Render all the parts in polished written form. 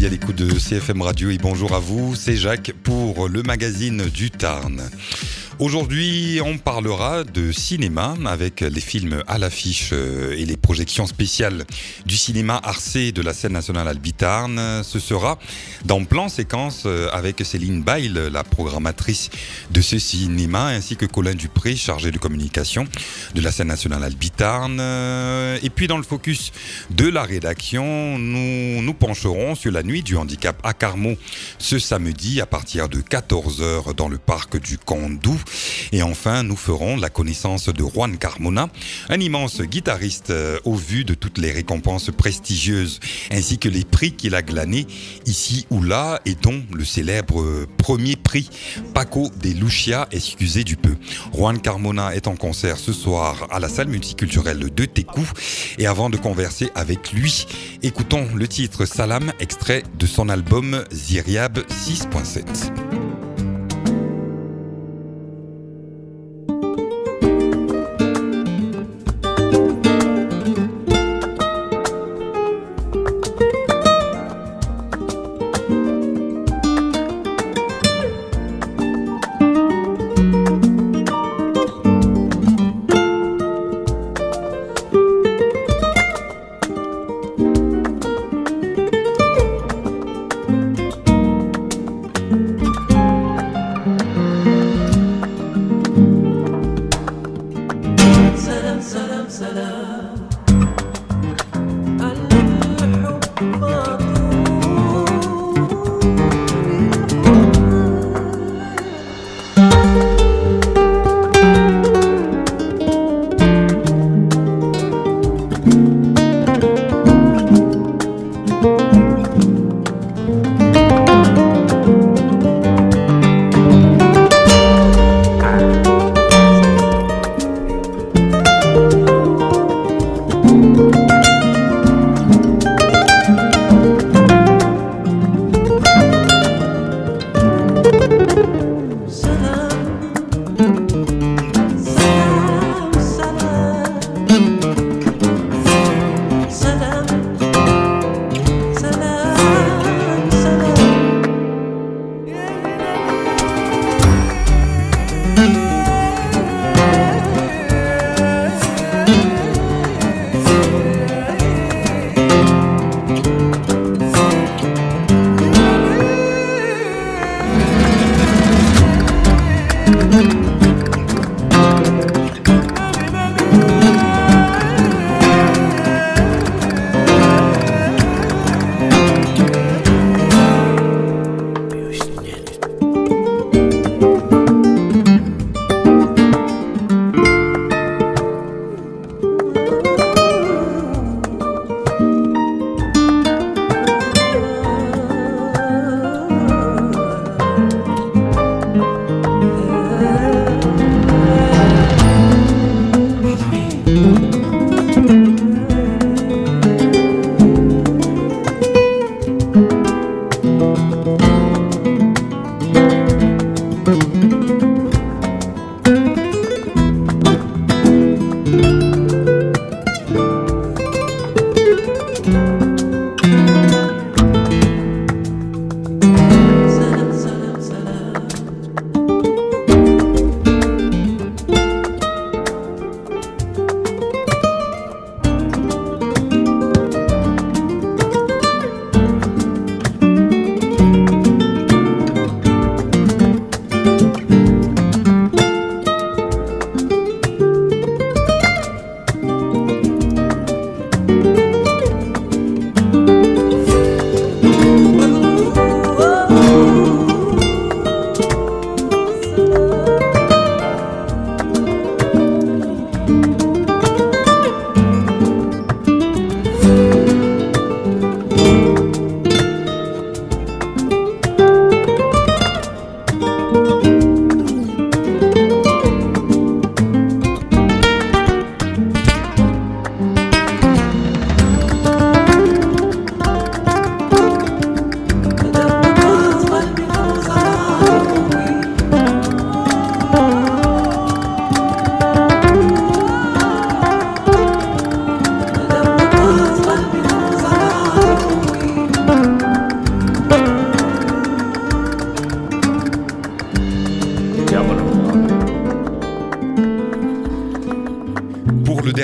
à l'écoute de CFM Radio et bonjour à vous, c'est Jacques pour le magazine du Tarn. Aujourd'hui, on parlera de cinéma avec les films à l'affiche et les projections spéciales du cinéma Arcé de la scène nationale Albi-Tarn. Ce sera dans plan séquence avec Céline Bail, la programmatrice de ce cinéma, ainsi que Colin Dupré, chargé de communication de la scène nationale Albi-Tarn. Et puis dans le focus de la rédaction, nous pencherons sur la nuit du handicap à Carmaux ce samedi à partir de 14h dans le parc du Condou. Et enfin, nous ferons la connaissance de Juan Carmona, un immense guitariste au vu de toutes les récompenses prestigieuses ainsi que les prix qu'il a glanés ici ou là et dont le célèbre premier prix Paco de Lucia, excusez du peu. Juan Carmona est en concert ce soir à la salle multiculturelle de Técou et avant de converser avec lui, écoutons le titre Salam, extrait de son album Ziryab 6.7.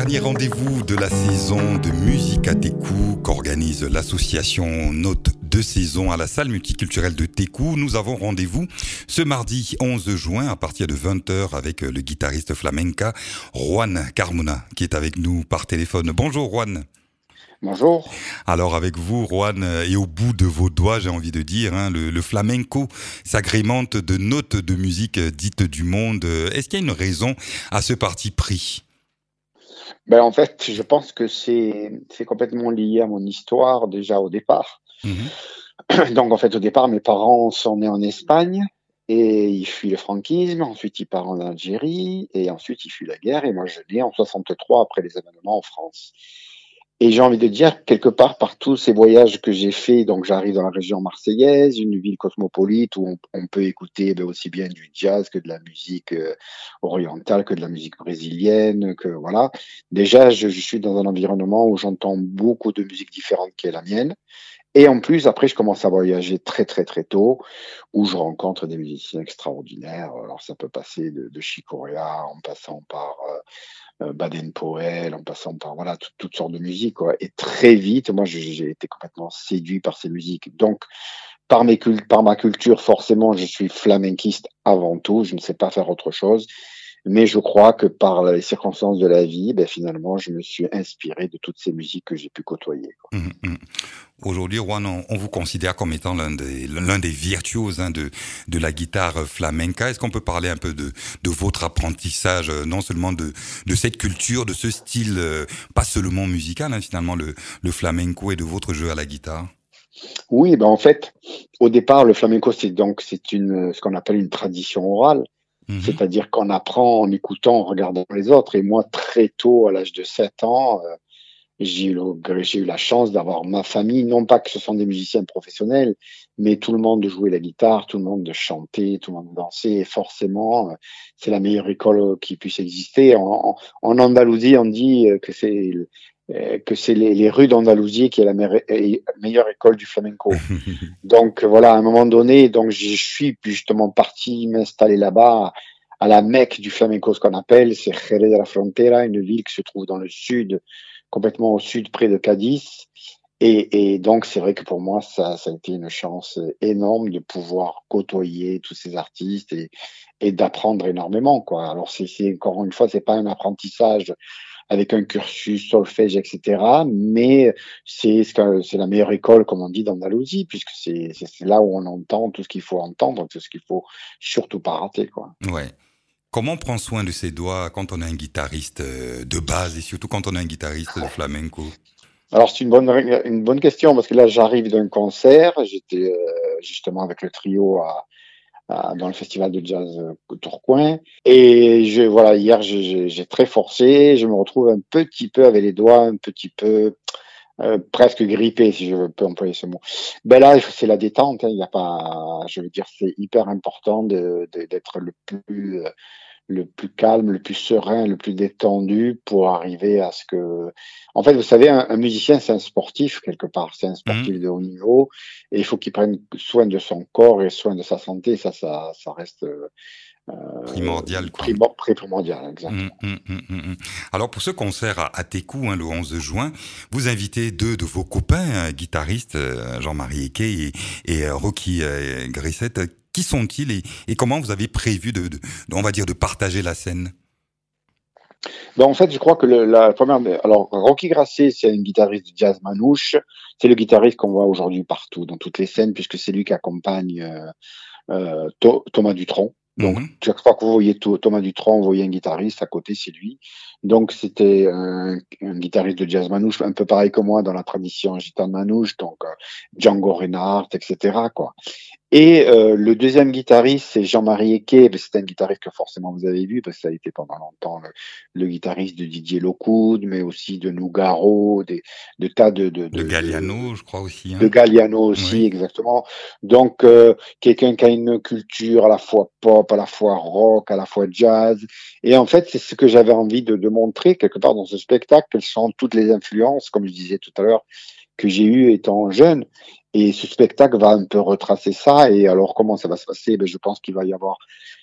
dernier rendez-vous de la saison de musique à Técou qu'organise l'association Note de Saison à la salle multiculturelle de Técou. Nous avons rendez-vous ce mardi 11 juin à partir de 20h avec le guitariste flamenca Juan Carmona qui est avec nous par téléphone. Bonjour Juan. Bonjour. Alors avec vous, Juan, et au bout de vos doigts, j'ai envie de dire, le flamenco s'agrémente de notes de musique dites du monde. Est-ce qu'il y a une raison à ce parti pris ? En fait, je pense que c'est complètement lié à mon histoire déjà au départ. Donc en fait, au départ, mes parents sont nés en Espagne et ils fuient le franquisme. Ensuite, ils partent en Algérie et ensuite ils fuient la guerre. Et moi, je nais en 63 après les événements en France. Et j'ai envie de dire, quelque part, par tous ces voyages que j'ai faits, donc j'arrive dans la région marseillaise, une ville cosmopolite où on peut écouter aussi bien du jazz que de la musique orientale, que de la musique brésilienne, que voilà. Déjà, je suis dans un environnement où j'entends beaucoup de musique différente qui est la mienne. Et en plus, après, je commence à voyager très, très, très tôt, où je rencontre des musiciens extraordinaires. Alors, ça peut passer de Chick Corea, en passant par Baden-Powell, en passant par voilà toutes sortes de musiques, quoi. Et très vite, moi, j'ai été complètement séduit par ces musiques. Donc, par ma culture, forcément, je suis flamenquiste avant tout. Je ne sais pas faire autre chose. Mais je crois que par les circonstances de la vie, finalement, je me suis inspiré de toutes ces musiques que j'ai pu côtoyer, quoi. Aujourd'hui, Juan, on vous considère comme étant l'un des virtuoses de la guitare flamenca. Est-ce qu'on peut parler un peu de votre apprentissage, non seulement de cette culture, de ce style, pas seulement musical, finalement, le flamenco, et de votre jeu à la guitare? Oui, en fait, au départ, le flamenco, c'est ce qu'on appelle une tradition orale. C'est-à-dire qu'on apprend en écoutant, en regardant les autres. Et moi, très tôt, à l'âge de 7 ans, j'ai eu la chance d'avoir ma famille, non pas que ce sont des musiciens professionnels, mais tout le monde jouait la guitare, tout le monde chantait, tout le monde dansait. Et forcément, c'est la meilleure école qui puisse exister. En Andalousie, on dit que c'est les rues d'Andalousie qui est la meilleure école du flamenco. Donc voilà, à un moment donné, donc je suis puis justement parti m'installer là-bas, à la Mecque du flamenco, ce qu'on appelle, c'est Jerez de la Frontera, une ville qui se trouve dans le sud, complètement au sud, près de Cadiz. Et donc c'est vrai que pour moi, ça a été une chance énorme de pouvoir côtoyer tous ces artistes et d'apprendre énormément, quoi. Alors c'est encore une fois, c'est pas un apprentissage avec un cursus solfège, etc. Mais c'est la meilleure école, comme on dit, d'Andalousie, puisque c'est là où on entend tout ce qu'il faut entendre, tout ce qu'il faut surtout pas rater, quoi. Ouais. Comment on prend soin de ses doigts quand on est un guitariste de base et surtout quand on est un guitariste de flamenco? Alors c'est une bonne question parce que là j'arrive d'un concert, j'étais justement avec le trio dans le festival de jazz Tourcoing. Et voilà, hier, j'ai très forcé. Je me retrouve un petit peu avec les doigts, un petit peu presque grippé, si je peux employer ce mot. Là, c'est la détente. Il y a pas, je veux dire, c'est hyper important d'être le plus calme, le plus serein, le plus détendu pour arriver à ce que... En fait, vous savez, un musicien, c'est un sportif, quelque part. C'est un sportif de haut niveau. Et il faut qu'il prenne soin de son corps et soin de sa santé. Ça reste... primordial, quoi. Primordial, exactement. Alors, pour ce concert à Técou, le 11 juin, vous invitez deux de vos copains guitaristes, Jean-Marie Eke et Rocky Grissette. Qui sont-ils et comment vous avez prévu on va dire, de partager la scène? En fait, je crois que la première... Alors, Rocky Grasset, c'est un guitariste de jazz manouche. C'est le guitariste qu'on voit aujourd'hui partout, dans toutes les scènes, puisque c'est lui qui accompagne Thomas Dutronc. Donc, chaque fois que vous voyez Thomas Dutronc, vous voyez un guitariste, à côté, c'est lui. Donc, c'était un guitariste de jazz manouche, un peu pareil que moi dans la tradition gitane manouche, donc Django Reinhardt, etc., quoi. Et le deuxième guitariste, c'est Jean-Marie Eke. C'est un guitariste que forcément vous avez vu, parce que ça a été pendant longtemps le guitariste de Didier Locoud, mais aussi de Nougaro, de tas de Galliano, je crois aussi. De Galliano aussi, oui. Exactement. Donc, quelqu'un qui a une culture à la fois pop, à la fois rock, à la fois jazz. Et en fait, c'est ce que j'avais envie de montrer quelque part dans ce spectacle, quelles sont toutes les influences, comme je disais tout à l'heure, que j'ai eues étant jeune. Et ce spectacle va un peu retracer ça. Et alors, comment ça va se passer? Je pense qu'il va y avoir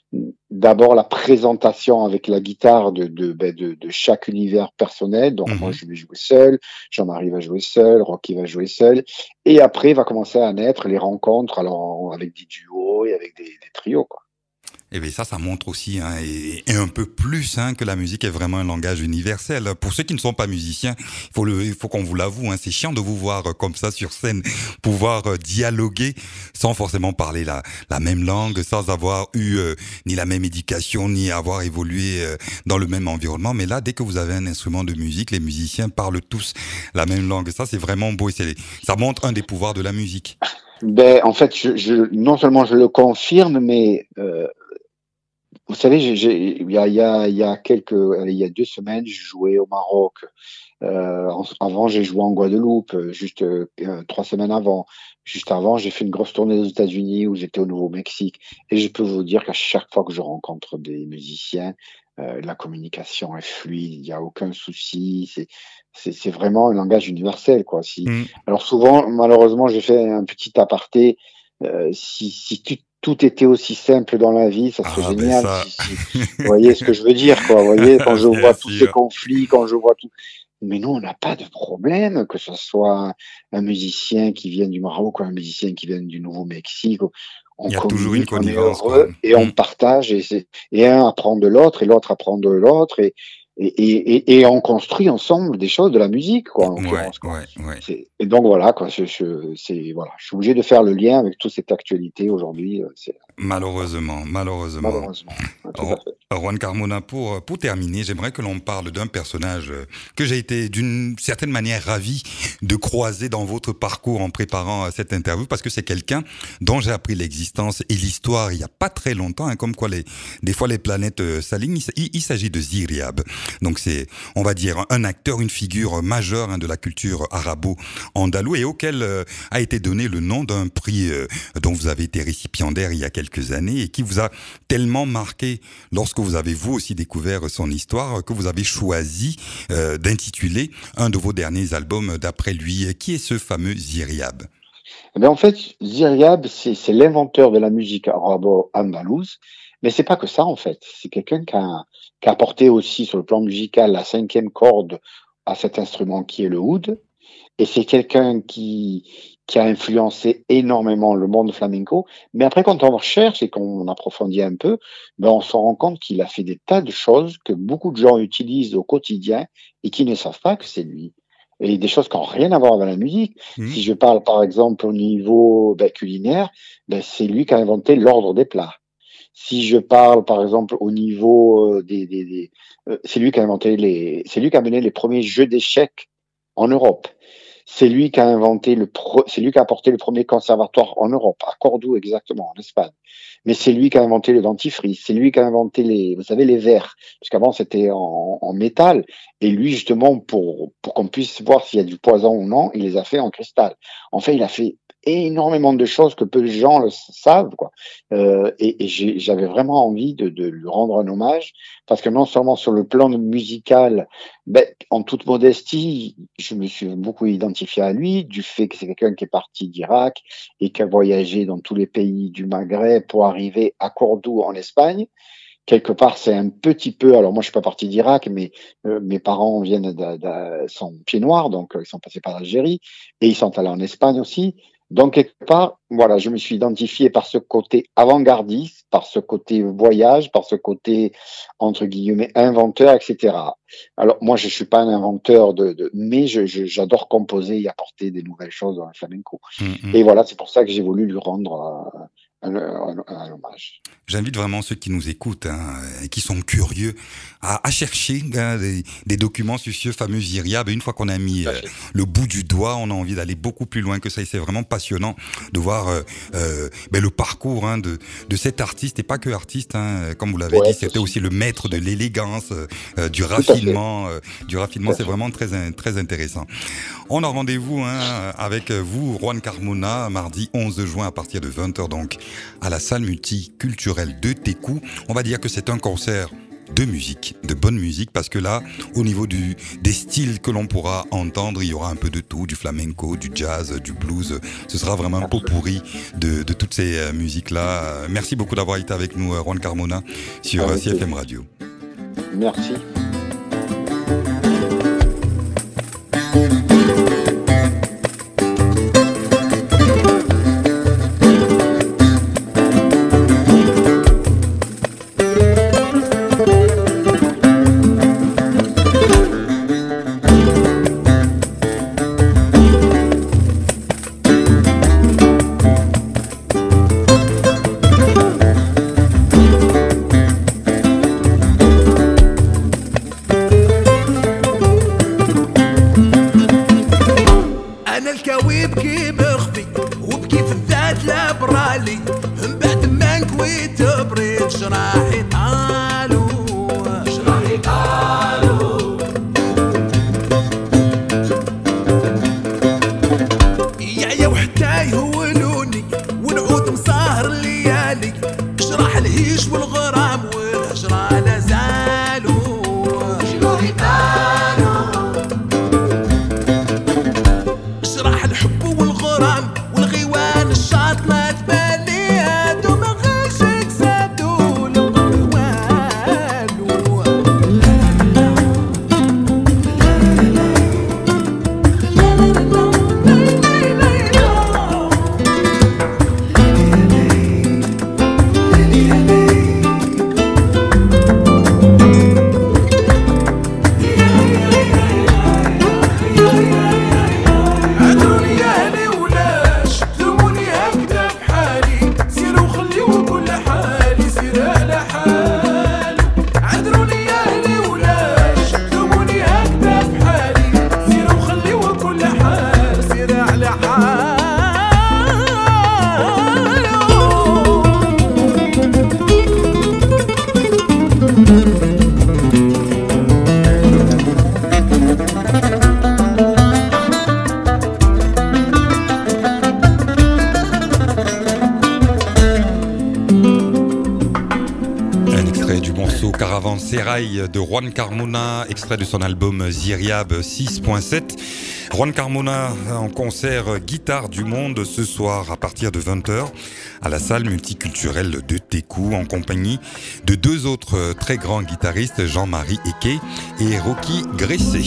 d'abord la présentation avec la guitare de chaque univers personnel. Donc moi, je vais jouer seul, Jean-Marie va jouer seul, Rocky va jouer seul. Et après, va commencer à naître les rencontres, alors avec des duos et avec des trios, quoi. Et bien ça montre aussi, hein, et un peu plus, hein, que la musique est vraiment un langage universel. Pour ceux qui ne sont pas musiciens, il faut qu'on vous l'avoue, hein, c'est chiant de vous voir comme ça sur scène, pouvoir dialoguer sans forcément parler la même langue, sans avoir eu ni la même éducation, ni avoir évolué dans le même environnement. Mais là, dès que vous avez un instrument de musique, les musiciens parlent tous la même langue. Ça, c'est vraiment beau. Ça montre un des pouvoirs de la musique. Ben, en fait, non seulement je le confirme, mais vous savez, il y a 2 semaines, je jouais au Maroc. Avant, j'ai joué en Guadeloupe, juste 3 semaines avant. Juste avant, j'ai fait une grosse tournée aux États-Unis où j'étais au Nouveau-Mexique. Et je peux vous dire qu'à chaque fois que je rencontre des musiciens, la communication est fluide, il n'y a aucun souci. C'est vraiment un langage universel, quoi. Alors souvent, malheureusement, j'ai fait un petit aparté. Si tout était aussi simple dans la vie, ça serait génial. Ça... Vous voyez ce que je veux dire, quoi. Vous voyez, quand je vois tous ces conflits, quand je vois tout. Mais nous, on n'a pas de problème, que ce soit un musicien qui vient du Maroc ou un musicien qui vient du Nouveau-Mexique. Il y a toujours une connivence, on est heureux, et on partage, et un apprend de l'autre, et l'autre apprend de l'autre, et on construit ensemble des choses, de la musique, quoi. Et donc voilà, quoi. Je suis obligé de faire le lien avec toute cette actualité aujourd'hui. Malheureusement. Juan Carmona, pour terminer, j'aimerais que l'on parle d'un personnage que j'ai été d'une certaine manière ravi de croiser dans votre parcours en préparant cette interview, parce que c'est quelqu'un dont j'ai appris l'existence et l'histoire il y a pas très longtemps, hein, comme quoi des fois les planètes s'alignent. Il s'agit de Ziryab. Donc c'est, on va dire, un acteur, une figure majeure, hein, de la culture arabo-andalouse, et auquel a été donné le nom d'un prix dont vous avez été récipiendaire il y a quelques années, et qui vous a tellement marqué lorsque vous avez vous aussi découvert son histoire, que vous avez choisi d'intituler un de vos derniers albums d'après lui. Qui est ce fameux Ziryab? En fait, Ziryab, c'est l'inventeur de la musique arabo-andalouse, mais c'est pas que ça, en fait. C'est quelqu'un qui a apporté aussi sur le plan musical la 5e corde à cet instrument qui est le oud. Et c'est quelqu'un qui a influencé énormément le monde flamenco. Mais après, quand on recherche et qu'on approfondit un peu, on se rend compte qu'il a fait des tas de choses que beaucoup de gens utilisent au quotidien et qui ne savent pas que c'est lui. Et des choses qui n'ont rien à voir avec la musique. Si je parle, par exemple, au niveau culinaire, c'est lui qui a inventé l'ordre des plats. Si je parle, par exemple, au niveau c'est lui qui a mené les premiers jeux d'échecs en Europe. C'est lui qui a apporté le premier conservatoire en Europe, à Cordoue exactement, en Espagne. Mais c'est lui qui a inventé le dentifrice, c'est lui qui a inventé les verres, parce qu'avant c'était en métal, et lui justement pour qu'on puisse voir s'il y a du poison ou non, il les a fait en cristal. En fait, il a fait énormément de choses que peu de gens le savent, quoi. Et j'avais vraiment envie de lui rendre un hommage, parce que non seulement sur le plan musical, en toute modestie, je me suis beaucoup identifié à lui, du fait que c'est quelqu'un qui est parti d'Irak et qui a voyagé dans tous les pays du Maghreb pour arriver à Cordoue en Espagne. Quelque part, c'est un petit peu. Alors moi, je suis pas parti d'Irak, mais mes parents sont pieds noirs, donc ils sont passés par l'Algérie et ils sont allés en Espagne aussi. Donc, quelque part, voilà, je me suis identifié par ce côté avant-gardiste, par ce côté voyage, par ce côté, entre guillemets, inventeur, etc. Alors, moi, je suis pas un inventeur mais j'adore composer et apporter des nouvelles choses dans le flamenco. Et voilà, c'est pour ça que j'ai voulu lui rendre un hommage. J'invite vraiment ceux qui nous écoutent, hein, et qui sont curieux à chercher des documents sur ce fameux Ziryab. Une fois qu'on a mis le bout du doigt, on a envie d'aller beaucoup plus loin que ça. Et c'est vraiment passionnant de voir le parcours, hein, de cet artiste, et pas que artiste, hein, comme vous l'avez dit, c'était aussi le maître de l'élégance, du raffinement. C'est vraiment très, très intéressant. On a rendez-vous, hein, avec vous, Juan Carmona, mardi 11 juin à partir de 20h, donc à la salle multiculturelle de Técou. On va dire que c'est un concert de musique, de bonne musique, parce que là, au niveau des styles que l'on pourra entendre, il y aura un peu de tout, du flamenco, du jazz, du blues. Ce sera vraiment un pot pourri de toutes ces musiques-là. Merci beaucoup d'avoir été avec nous, Juan Carmona, sur CFM Radio. Merci. De Juan Carmona, extrait de son album Ziryab 6.7. Juan Carmona en concert Guitare du Monde ce soir à partir de 20h à la salle multiculturelle de Técou en compagnie de deux autres très grands guitaristes, Jean-Marie Eke et Rocky Gressé.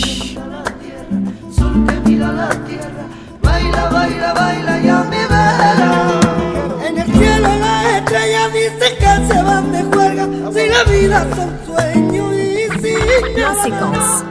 En séquence.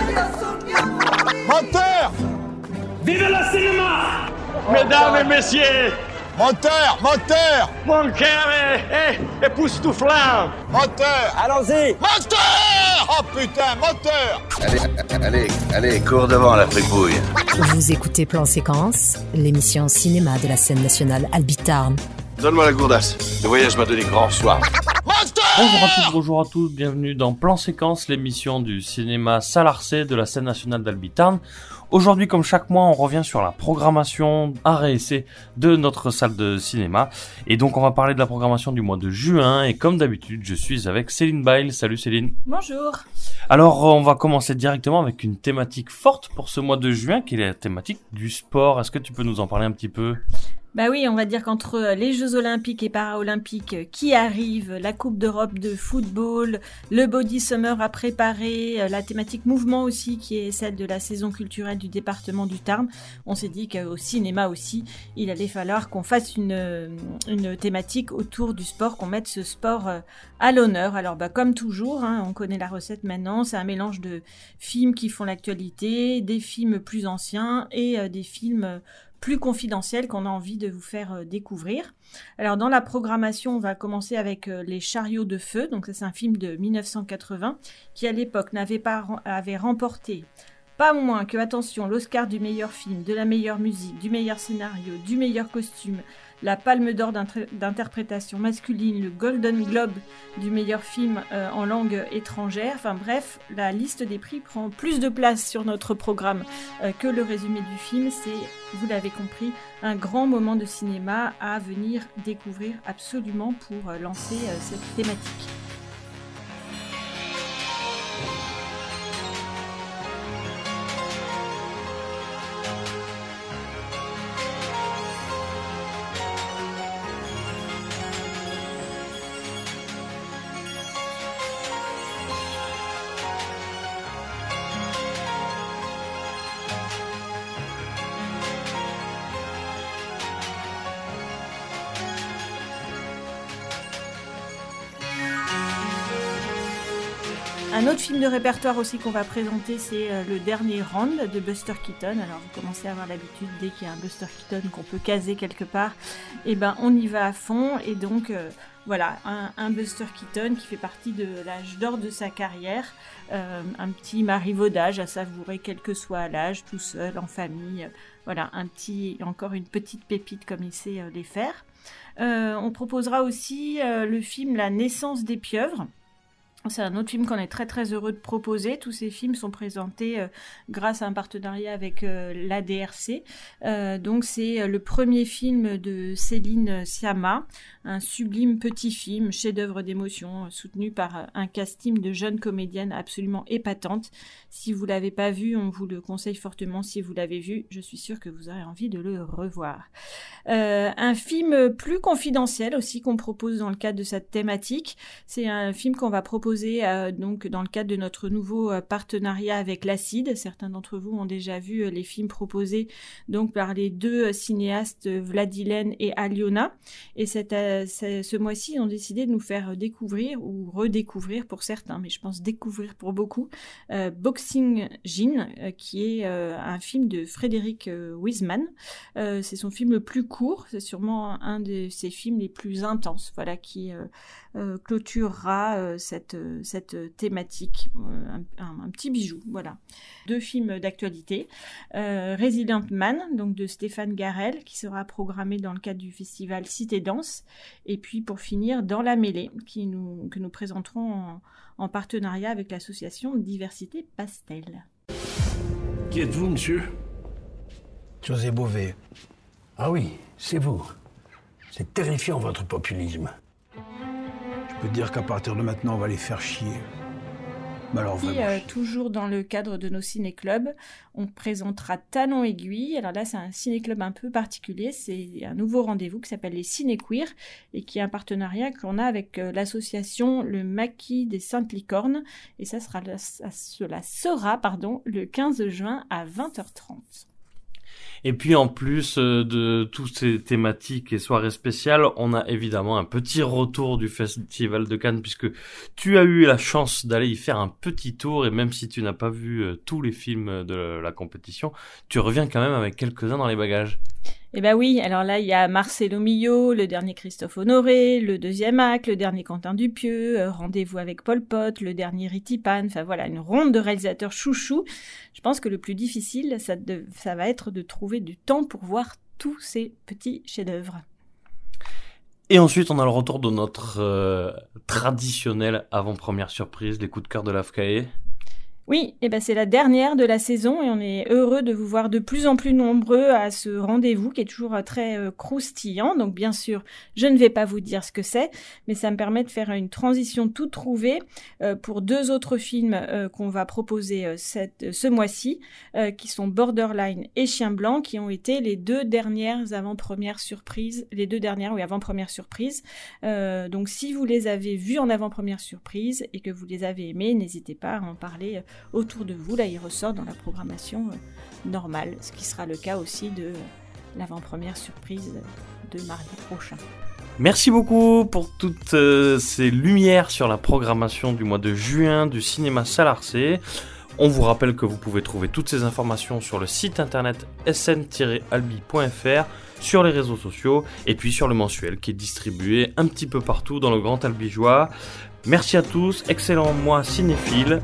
Moteur! Vive le cinéma! Mesdames et messieurs! Moteur! Moteur! Mon cœur est époustouflant! Moteur! Allons-y! Moteur! Oh putain, moteur! Allez, cours devant la fripouille. Vous écoutez Plan Séquence, l'émission cinéma de la scène nationale Albi Tarn. Donne-moi la gourdasse. Le voyage m'a donné grand soir. Bonjour à tous, bienvenue dans Plan Séquence, l'émission du cinéma Salarcé de la scène nationale d'Albi Tarn. Aujourd'hui, comme chaque mois, on revient sur la programmation art et essai de notre salle de cinéma. Et donc, on va parler de la programmation du mois de juin. Et comme d'habitude, je suis avec Céline Bail. Salut Céline. Bonjour. Alors, on va commencer directement avec une thématique forte pour ce mois de juin, qui est la thématique du sport. Est-ce que tu peux nous en parler un petit peu ? Bah oui, on va dire qu'entre les Jeux Olympiques et Paralympiques qui arrivent, la Coupe d'Europe de football, le Body Summer à préparer, la thématique mouvement aussi qui est celle de la saison culturelle du département du Tarn, on s'est dit qu'au cinéma aussi, il allait falloir qu'on fasse une thématique autour du sport, qu'on mette ce sport à l'honneur. Alors comme toujours, on connaît la recette maintenant, c'est un mélange de films qui font l'actualité, des films plus anciens et des films plus confidentiel qu'on a envie de vous faire découvrir. Alors dans la programmation, on va commencer avec Les Chariots de Feu. Donc ça, c'est un film de 1980 qui à l'époque avait remporté pas moins que, attention, l'Oscar du meilleur film, de la meilleure musique, du meilleur scénario, du meilleur costume, la Palme d'Or d'interprétation masculine, le Golden Globe du meilleur film en langue étrangère. Enfin bref, la liste des prix prend plus de place sur notre programme que le résumé du film. C'est, vous l'avez compris, un grand moment de cinéma à venir découvrir absolument pour lancer cette thématique. Un autre film de répertoire aussi qu'on va présenter, c'est Le Dernier Round de Buster Keaton. Alors vous commencez à avoir l'habitude, dès qu'il y a un Buster Keaton qu'on peut caser quelque part, et ben on y va à fond. Et donc voilà, un Buster Keaton qui fait partie de l'âge d'or de sa carrière, un petit marivaudage à savourer quel que soit l'âge, tout seul, en famille. Voilà, encore une petite pépite comme il sait les faire. On proposera aussi le film La Naissance des pieuvres. C'est un autre film qu'on est très très heureux de proposer. Tous ces films sont présentés grâce à un partenariat avec l'ADRC. Donc c'est le premier film de Céline Sciamma, un sublime petit film, chef-d'œuvre d'émotion, soutenu par un casting de jeunes comédiennes absolument épatantes. Si vous l'avez pas vu, on vous le conseille fortement. Si vous l'avez vu, je suis sûre que vous aurez envie de le revoir. Un film plus confidentiel aussi qu'on propose dans le cadre de cette thématique. C'est un film qu'on va proposer donc dans le cadre de notre nouveau partenariat avec l'Acide. Certains d'entre vous ont déjà vu les films proposés donc par les deux cinéastes Vladilène et Aliona. Et ce mois-ci, ils ont décidé de nous faire découvrir ou redécouvrir pour certains, mais je pense découvrir pour beaucoup, Boxing Gin, qui est un film de Frédéric Wiseman. C'est son film le plus court, c'est sûrement un de ses films les plus intenses, voilà, qui clôturera cette thématique, un petit bijou, voilà. 2 films d'actualité, Resilient Man, donc de Stéphane Garel, qui sera programmé dans le cadre du festival Cité Danse, et puis pour finir, Dans la mêlée, que nous présenterons en partenariat avec l'association Diversité Pastel. Qui êtes-vous, monsieur ? José Bové. Ah oui, c'est vous. C'est terrifiant, votre populisme. Je peux te dire qu'à partir de maintenant, on va les faire chier. Mais alors vraiment. Toujours dans le cadre de nos ciné-clubs, on présentera Talon Aiguille. Alors là, c'est un ciné-club un peu particulier. C'est un nouveau rendez-vous qui s'appelle les Ciné-Queer et qui est un partenariat qu'on a avec l'association Le Maquis des Saintes Licornes. Et cela sera le 15 juin à 20h30. Et puis en plus de toutes ces thématiques et soirées spéciales, on a évidemment un petit retour du Festival de Cannes, puisque tu as eu la chance d'aller y faire un petit tour, et même si tu n'as pas vu tous les films de la compétition, tu reviens quand même avec quelques-uns dans les bagages. Eh ben oui, alors là, il y a Marcelo Millau, le dernier Christophe Honoré, le deuxième acte, le dernier Quentin Dupieux, Rendez-vous avec Pol Pot, le dernier Ritipan, enfin voilà, une ronde de réalisateurs chouchous. Je pense que le plus difficile, ça va être de trouver du temps pour voir tous ces petits chefs-d'œuvre. Et ensuite, on a le retour de notre traditionnelle avant-première surprise, les coups de cœur de l'AFCAE. Oui, c'est la dernière de la saison et on est heureux de vous voir de plus en plus nombreux à ce rendez-vous qui est toujours très croustillant. Donc bien sûr, je ne vais pas vous dire ce que c'est, mais ça me permet de faire une transition toute trouvée pour 2 autres films qu'on va proposer ce mois-ci, qui sont Borderline et Chien Blanc, qui ont été les 2 dernières avant-premières surprises. Donc si vous les avez vus en avant-première surprise et que vous les avez aimés, n'hésitez pas à en parler autour de vous. Là, il ressort dans la programmation normale, ce qui sera le cas aussi de l'avant-première surprise de mardi prochain. Merci beaucoup pour toutes ces lumières sur la programmation du mois de juin du cinéma Salarcé. On vous rappelle que vous pouvez trouver toutes ces informations sur le site internet sn-albi.fr, sur les réseaux sociaux et puis sur le mensuel qui est distribué un petit peu partout dans le Grand Albigeois. Merci à tous, excellent mois cinéphile.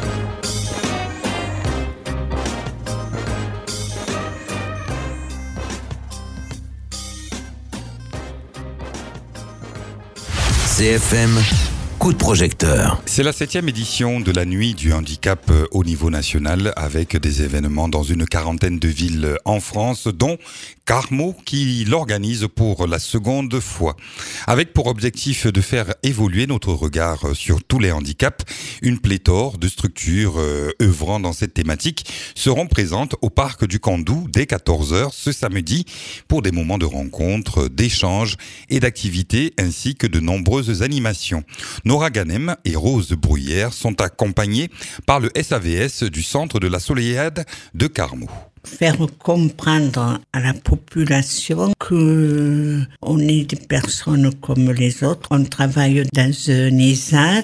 CFM, coup de projecteur. C'est la 7e édition de la nuit du handicap au niveau national, avec des événements dans une 40aine de villes en France, dont Carmaux qui l'organise pour la seconde fois. Avec pour objectif de faire évoluer notre regard sur tous les handicaps, une pléthore de structures œuvrant dans cette thématique seront présentes au parc du Candou dès 14h ce samedi pour des moments de rencontre, d'échange et d'activités ainsi que de nombreuses animations. Nora Ganem et Rose Bruyère sont accompagnées par le SAVS du Centre de la Soléade de Carmaux. Faire comprendre à la population que on est des personnes comme les autres. On travaille dans un ESAT,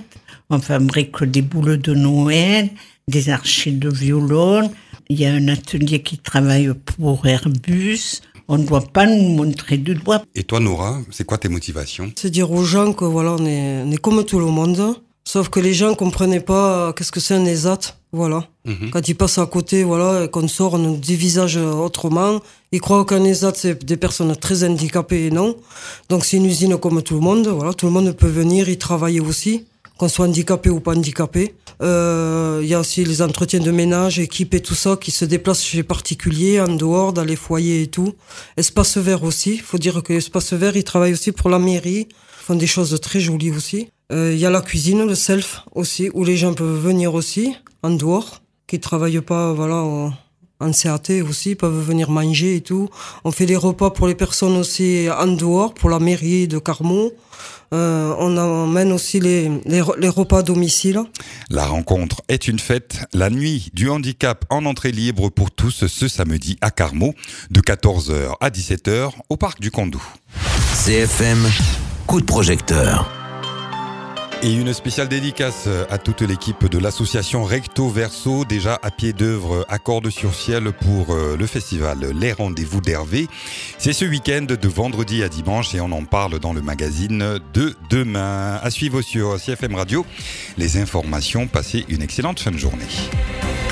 On fabrique des boules de Noël, des archers de violon. Il y a un atelier qui travaille pour Airbus. On ne doit pas nous montrer du doigt. Et toi, Nora, c'est quoi tes motivations ? C'est dire aux gens que voilà, on est comme tout le monde. Sauf que les gens comprenaient pas qu'est-ce que c'est un ESAT, voilà. Quand ils passent à côté, voilà, et qu'on sort, on dévisage autrement. Ils croient qu'un ESAT, c'est des personnes très handicapées, et non. Donc c'est une usine comme tout le monde, voilà. Tout le monde peut venir y travailler aussi, qu'on soit handicapé ou pas handicapé. Il y a aussi les entretiens de ménage, équipes et tout ça, qui se déplacent chez les particuliers, en dehors, dans les foyers et tout. Espace vert aussi. Il faut dire que l'espace vert, ils travaillent aussi pour la mairie. Ils font des choses très jolies aussi. Il y a la cuisine, le self aussi, où les gens peuvent venir aussi, en dehors, qui travaillent pas, voilà, en CAT aussi, peuvent venir manger et tout. On fait des repas pour les personnes aussi en dehors, pour la mairie de Carmaux. On emmène aussi les repas à domicile. La rencontre est une fête. La nuit du handicap en entrée libre pour tous ce samedi à Carmaux, de 14h à 17h au parc du Condou. CFM, coup de projecteur. Et une spéciale dédicace à toute l'équipe de l'association Recto Verso, déjà à pied d'œuvre à Cordes-sur-Ciel pour le festival Les Rendez-vous d'Hervé. C'est ce week-end de vendredi à dimanche et on en parle dans le magazine de demain. À suivre sur CFM Radio. Les informations, passez une excellente fin de journée.